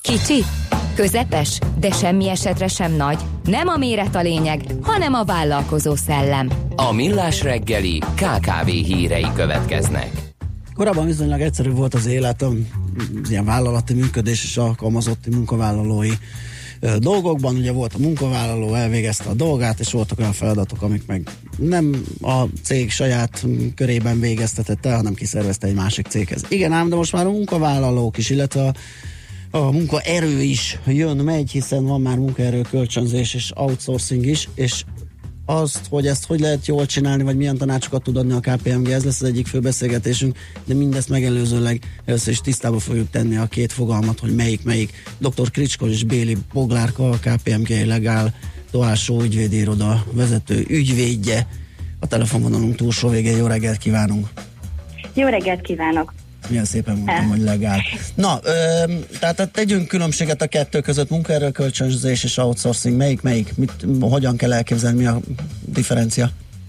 Kicsi, közepes, de semmi esetre sem nagy. Nem a méret a lényeg, hanem a vállalkozó szellem. A Millás reggeli KKV hírei következnek. Korábban viszonylag egyszerű volt az élet, az ilyen vállalati működés és alkalmazotti munkavállalói dolgokban. Ugye volt a munkavállaló, elvégezte a dolgát, és voltak olyan feladatok, amik meg nem a cég saját körében végeztetett el, hanem kiszervezte egy másik céghez. Igen ám, de most már a munkavállalók is, illetve a munkaerő is jön-megy, hiszen van már munkaerő kölcsönzés és outsourcing is, és azt, hogy ezt hogy lehet jól csinálni, vagy milyen tanácsokat tud adni a KPMG, ez lesz az egyik fő beszélgetésünk, de mindezt megelőzőleg először is tisztába fogjuk tenni a két fogalmat, hogy melyik. Dr. Kricskos és Béli Boglárka, a KPMG Legál Doásó ügyvédi iroda vezető ügyvédje. A telefonvonalunk túlsó végén. Jó reggelt kívánunk! Jó reggelt kívánok! Milyen szépen mondtam, hogy legál. Na, tehát tegyünk különbséget a kettő között, munkaerőkölcsönzés és outsourcing. Melyik? Hogyan kell elképzelni, mi a differencia?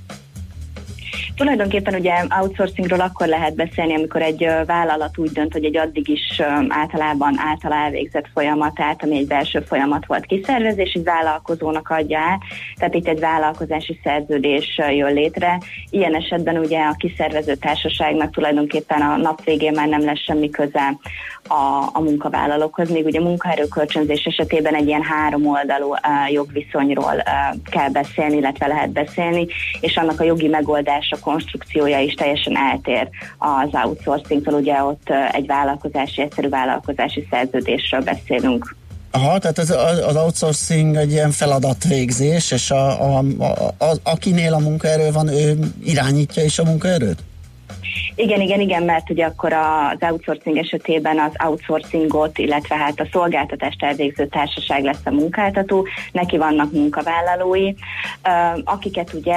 Tulajdonképpen ugye outsourcingról akkor lehet beszélni, amikor egy vállalat úgy dönt, hogy egy addig is általában által elvégzett folyamatát, ami egy belső folyamat volt, kiszervezés, egy vállalkozónak adja át, tehát itt egy vállalkozási szerződés jön létre. Ilyen esetben ugye a kiszervező társaságnak tulajdonképpen a nap végén már nem lesz semmi köze a munkavállalókhoz, még ugye munkaerőkölcsönzés esetében egy ilyen háromoldalú jogviszonyról kell beszélni, illetve lehet beszélni, és annak a jogi megoldása, konstrukciója is teljesen eltér az outsourcingtól, ugye ott egy egyszerű vállalkozási szerződésről beszélünk. Aha, tehát az outsourcing egy ilyen feladatvégzés, és akinél a munkaerő van, ő irányítja is a munkaerőt? Igen, mert ugye akkor az outsourcing esetében az outsourcingot, illetve hát a szolgáltatást elvégző társaság lesz a munkáltató, neki vannak munkavállalói, akiket ugye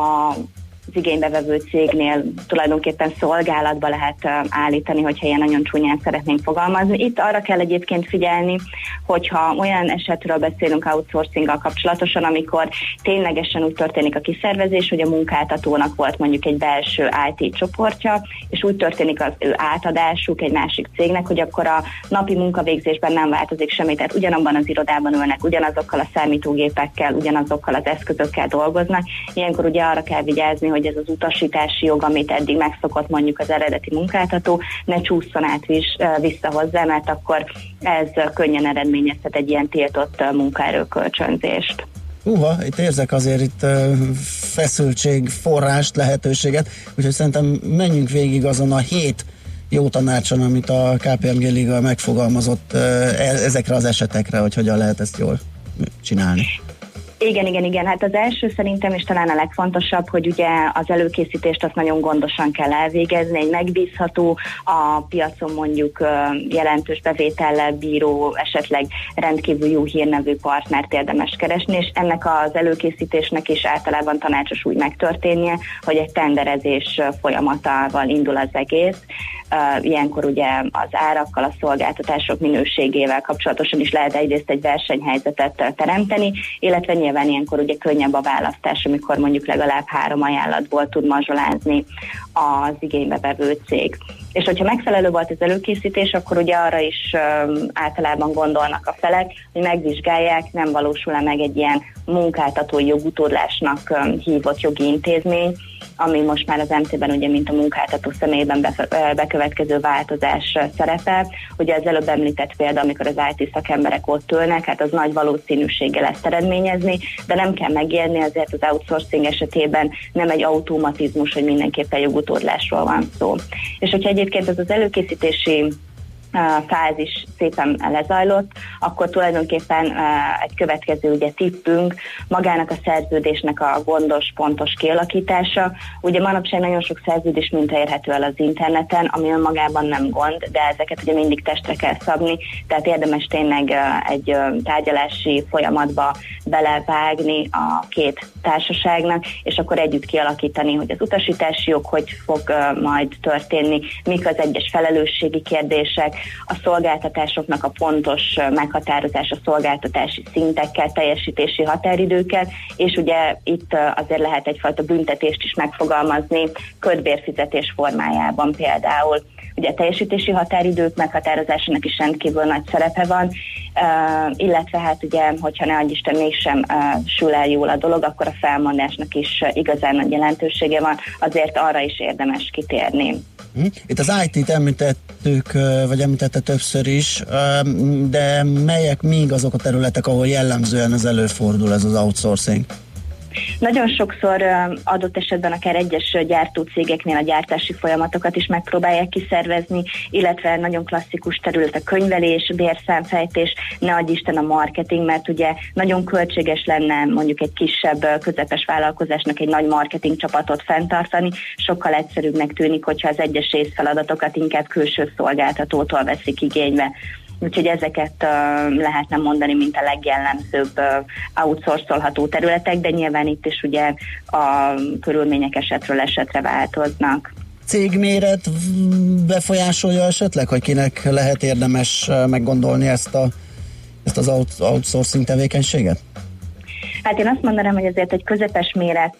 az igénybevevő cégnél tulajdonképpen szolgálatba lehet állítani, hogyha ilyen nagyon csúnyán szeretnénk fogalmazni. Itt arra kell egyébként figyelni, hogyha olyan esetről beszélünk outsourcinggal kapcsolatosan, amikor ténylegesen úgy történik a kiszervezés, hogy a munkáltatónak volt mondjuk egy belső IT csoportja, és úgy történik az ő átadásuk egy másik cégnek, hogy akkor a napi munkavégzésben nem változik semmi, tehát ugyanabban az irodában ülnek, ugyanazokkal a számítógépekkel, ugyanazokkal az eszközökkel dolgoznak. Ilyenkor ugye arra kell vigyázni, hogy ez az utasítási jog, amit eddig megszokott mondjuk az eredeti munkáltató, ne csúszson át vissza hozzá, mert akkor ez könnyen eredményezhet egy ilyen tiltott munkaerőkölcsönzést. Itt érzek azért feszültség, forrást, lehetőséget, úgyhogy szerintem menjünk végig azon a 7 jó tanácson, amit a KPMG Liga megfogalmazott ezekre az esetekre, hogy hogyan lehet ezt jól csinálni. Igen. Hát az első szerintem, és talán a legfontosabb, hogy ugye az előkészítést azt nagyon gondosan kell elvégezni, egy megbízható, a piacon mondjuk jelentős bevétellel bíró, esetleg rendkívül jó hírnevű partnert érdemes keresni, és ennek az előkészítésnek is általában tanácsos úgy megtörténnie, hogy egy tenderezés folyamatával indul az egész. Ilyenkor ugye az árakkal, a szolgáltatások minőségével kapcsolatosan is lehet egyrészt egy versenyhelyzetet teremteni, illetve nyilván ilyenkor ugye könnyebb a választás, amikor mondjuk legalább 3 ajánlatból tud mazsolázni az igénybevevő cég. És hogyha megfelelő volt az előkészítés, akkor ugye arra is általában gondolnak a felek, hogy megvizsgálják, nem valósul-e meg egy ilyen munkáltatói jogutódlásnak hívott jogi intézmény, ami most már az MT-ben ugye mint a munkáltató személyében bekövetkező változás szerepel. Ugye az előbb említett példa, amikor az IT szakemberek ott ülnek, hát az nagy valószínűséggel ezt eredményezni, de nem kell megijedni, azért az outsourcing esetében nem egy automatizmus, hogy mindenképpen jogutódlásról van szó. És hogyha egyébként ez az előkészítési fázis szépen lezajlott, akkor tulajdonképpen egy következő ugye tippünk magának a szerződésnek a gondos, pontos kialakítása. Ugye manapság nagyon sok szerződés minta érhető el az interneten, ami önmagában nem gond, de ezeket ugye mindig testre kell szabni, tehát érdemes tényleg egy tárgyalási folyamatba belevágni a két társaságnak, és akkor együtt kialakítani, hogy az utasítási jog hogy fog majd történni, mik az egyes felelősségi kérdések, a szolgáltatásoknak a pontos meghatározása, szolgáltatási szintekkel, teljesítési határidőkkel, és ugye itt azért lehet egyfajta büntetést is megfogalmazni kötbérfizetés formájában például, ugye teljesítési határidők meghatározásának is rendkívül nagy szerepe van, illetve hát ugye, hogyha ne adj Isten mégsem sül el jól a dolog, akkor a felmondásnak is igazán nagy jelentősége van, azért arra is érdemes kitérni. Itt az IT-t említettük, vagy említette többször is, de melyek még azok a területek, ahol jellemzően ez előfordul, ez az outsourcing? Nagyon sokszor adott esetben akár egyes gyártócégeknél a gyártási folyamatokat is megpróbálják kiszervezni, illetve nagyon klasszikus terület a könyvelés, bérszámfejtés, ne adj Isten a marketing, mert ugye nagyon költséges lenne mondjuk egy kisebb, közepes vállalkozásnak egy nagy marketing csapatot fenntartani, sokkal egyszerűbbnek tűnik, hogyha az egyes részfeladatokat inkább külső szolgáltatótól veszik igénybe. Úgyhogy ezeket lehetne mondani, mint a legjellemzőbb outsourcolható területek, de nyilván itt is ugye a körülmények esetről esetre változnak. Cégméret befolyásolja esetleg, hogy kinek lehet érdemes meggondolni ezt az outsourcing tevékenységet? Hát én azt mondanám, hogy azért egy közepes méret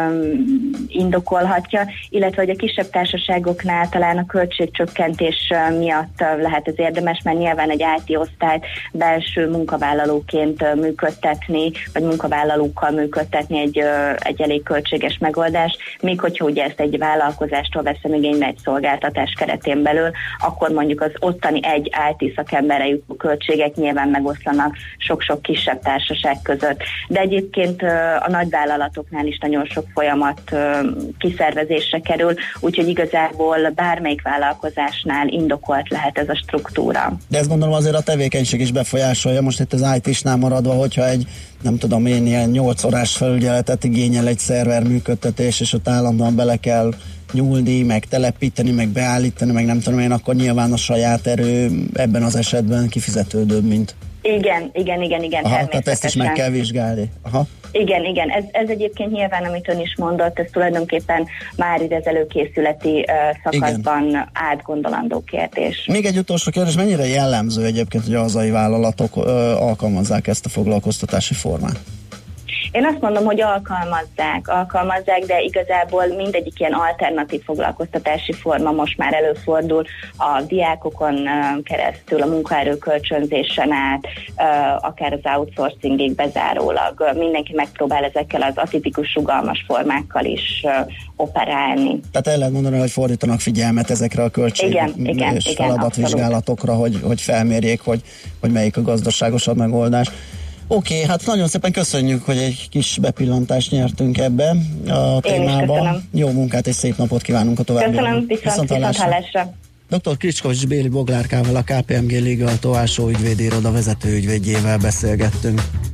indokolhatja, illetve hogy a kisebb társaságoknál talán a költségcsökkentés miatt lehet ez érdemes, mert nyilván egy IT osztályt belső munkavállalóként működtetni, vagy munkavállalókkal működtetni egy elég költséges megoldás, még hogyha ugye ezt egy vállalkozástól veszem igénybe egy szolgáltatás keretén belül, akkor mondjuk az ottani egy IT szakemberre jutó költségek nyilván megoszlanak sok-sok kisebb társaság között. De egyébként a nagyvállalatoknál is nagyon sok folyamat kiszervezésre kerül, úgyhogy igazából bármelyik vállalkozásnál indokolt lehet ez a struktúra. De ezt gondolom azért a tevékenység is befolyásolja, most itt az IT-snál maradva, hogyha egy, nem tudom én, ilyen 8 órás felügyeletet igényel egy szerver működtetés, és ott állandóan bele kell nyúlni, meg telepíteni, meg beállítani, meg nem tudom én, akkor nyilván a saját erő ebben az esetben kifizetődőbb, mint... Igen, Aha, tehát ezt is meg kell vizsgálni. Aha. Igen, ez egyébként nyilván, amit ön is mondott, ez tulajdonképpen már ide az előkészületi szakaszban átgondolandó kérdés. Még egy utolsó kérdés, mennyire jellemző egyébként, hogy a hazai vállalatok alkalmazzák ezt a foglalkoztatási formát? Én azt mondom, hogy alkalmazzák, de igazából mindegyik ilyen alternatív foglalkoztatási forma most már előfordul a diákokon keresztül, a munkaerő kölcsönzésen át, akár az outsourcingig bezárólag. Mindenki megpróbál ezekkel az atipikus rugalmas formákkal is operálni. Tehát el lehet mondani, hogy fordítanak figyelmet ezekre a költség és feladatvizsgálatokra, hogy felmérjék, hogy melyik a gazdaságosabb megoldás. Oké, hát nagyon szépen köszönjük, hogy egy kis bepillantást nyertünk ebbe a témába. Jó munkát és szép napot kívánunk a továbbiakban. Köszönöm, viszont hallásra. Dr. Kricskovics Béli Boglárkával, a KPMG Legal alsó ügyvédiroda vezető ügyvédjével beszélgettünk.